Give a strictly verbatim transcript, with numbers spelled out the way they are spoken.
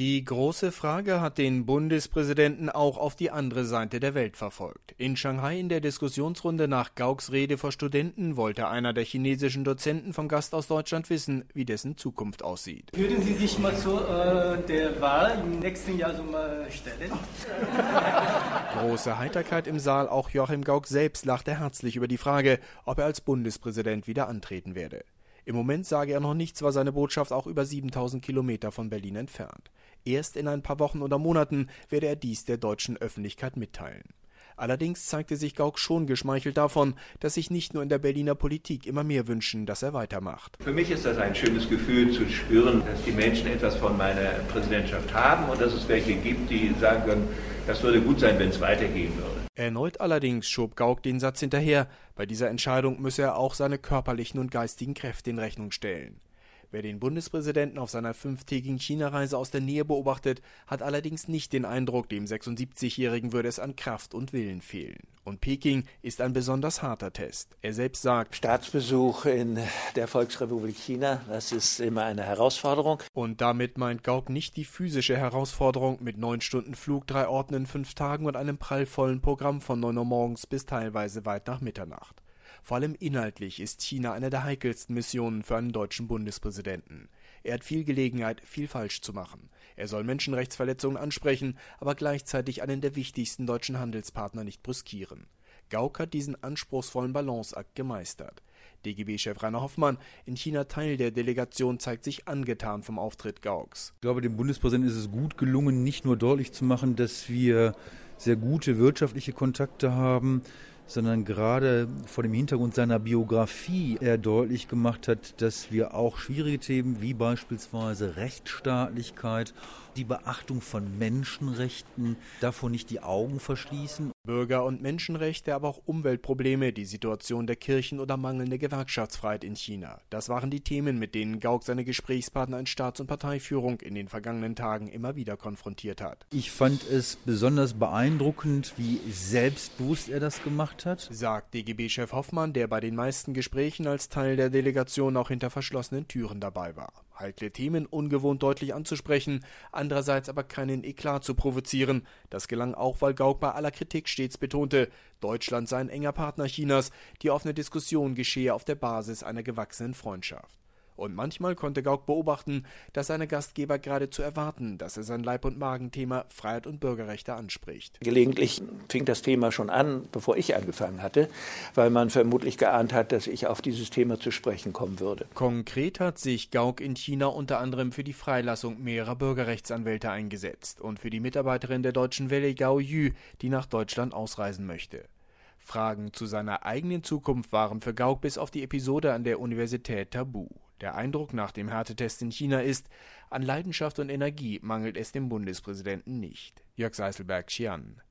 Die große Frage hat den Bundespräsidenten auch auf die andere Seite der Welt verfolgt. In Shanghai in der Diskussionsrunde nach Gauks Rede vor Studenten wollte einer der chinesischen Dozenten vom Gast aus Deutschland wissen, wie dessen Zukunft aussieht. Würden Sie sich mal zu äh, der Wahl im nächsten Jahr so mal stellen? Große Heiterkeit im Saal, auch Joachim Gauck selbst lachte herzlich über die Frage, ob er als Bundespräsident wieder antreten werde. Im Moment sage er noch nichts, war seine Botschaft auch über siebentausend Kilometer von Berlin entfernt. Erst in ein paar Wochen oder Monaten werde er dies der deutschen Öffentlichkeit mitteilen. Allerdings zeigte sich Gauck schon geschmeichelt davon, dass sich nicht nur in der Berliner Politik immer mehr wünschen, dass er weitermacht. Für mich ist das ein schönes Gefühl zu spüren, dass die Menschen etwas von meiner Präsidentschaft haben und dass es welche gibt, die sagen können, das würde gut sein, wenn es weitergehen würde. Erneut allerdings schob Gauck den Satz hinterher, bei dieser Entscheidung müsse er auch seine körperlichen und geistigen Kräfte in Rechnung stellen. Wer den Bundespräsidenten auf seiner fünftägigen China-Reise aus der Nähe beobachtet, hat allerdings nicht den Eindruck, dem sechsundsiebzigjährigen würde es an Kraft und Willen fehlen. Und Peking ist ein besonders harter Test. Er selbst sagt, Staatsbesuch in der Volksrepublik China, das ist immer eine Herausforderung. Und damit meint Gauck nicht die physische Herausforderung mit neun Stunden Flug, drei Orten in fünf Tagen und einem prallvollen Programm von neun Uhr morgens bis teilweise weit nach Mitternacht. Vor allem inhaltlich ist China eine der heikelsten Missionen für einen deutschen Bundespräsidenten. Er hat viel Gelegenheit, viel falsch zu machen. Er soll Menschenrechtsverletzungen ansprechen, aber gleichzeitig einen der wichtigsten deutschen Handelspartner nicht brüskieren. Gauck hat diesen anspruchsvollen Balanceakt gemeistert. D G B-Chef Rainer Hoffmann, in China Teil der Delegation, zeigt sich angetan vom Auftritt Gaucks. Ich glaube, dem Bundespräsidenten ist es gut gelungen, nicht nur deutlich zu machen, dass wir sehr gute wirtschaftliche Kontakte haben, sondern gerade vor dem Hintergrund seiner Biografie er deutlich gemacht hat, dass wir auch schwierige Themen wie beispielsweise Rechtsstaatlichkeit, die Beachtung von Menschenrechten, davor nicht die Augen verschließen. Bürger- und Menschenrechte, aber auch Umweltprobleme, die Situation der Kirchen oder mangelnde Gewerkschaftsfreiheit in China. Das waren die Themen, mit denen Gauck seine Gesprächspartner in Staats- und Parteiführung in den vergangenen Tagen immer wieder konfrontiert hat. Ich fand es besonders beeindruckend, wie selbstbewusst er das gemacht hat, sagt D G B-Chef Hoffmann, der bei den meisten Gesprächen als Teil der Delegation auch hinter verschlossenen Türen dabei war. Heikle Themen ungewohnt deutlich anzusprechen, andererseits aber keinen Eklat zu provozieren. Das gelang auch, weil Gauck bei aller Kritik stets betonte, Deutschland sei ein enger Partner Chinas, die offene Diskussion geschehe auf der Basis einer gewachsenen Freundschaft. Und manchmal konnte Gauck beobachten, dass seine Gastgeber geradezu erwarten, dass er sein Leib- und Magenthema Freiheit und Bürgerrechte anspricht. Gelegentlich fing das Thema schon an, bevor ich angefangen hatte, weil man vermutlich geahnt hat, dass ich auf dieses Thema zu sprechen kommen würde. Konkret hat sich Gauck in China unter anderem für die Freilassung mehrerer Bürgerrechtsanwälte eingesetzt und für die Mitarbeiterin der Deutschen Welle Gao Yu, die nach Deutschland ausreisen möchte. Fragen zu seiner eigenen Zukunft waren für Gauck bis auf die Episode an der Universität tabu. Der Eindruck nach dem Härtetest in China ist, an Leidenschaft und Energie mangelt es dem Bundespräsidenten nicht. Jörg Seißelberg, Xi'an.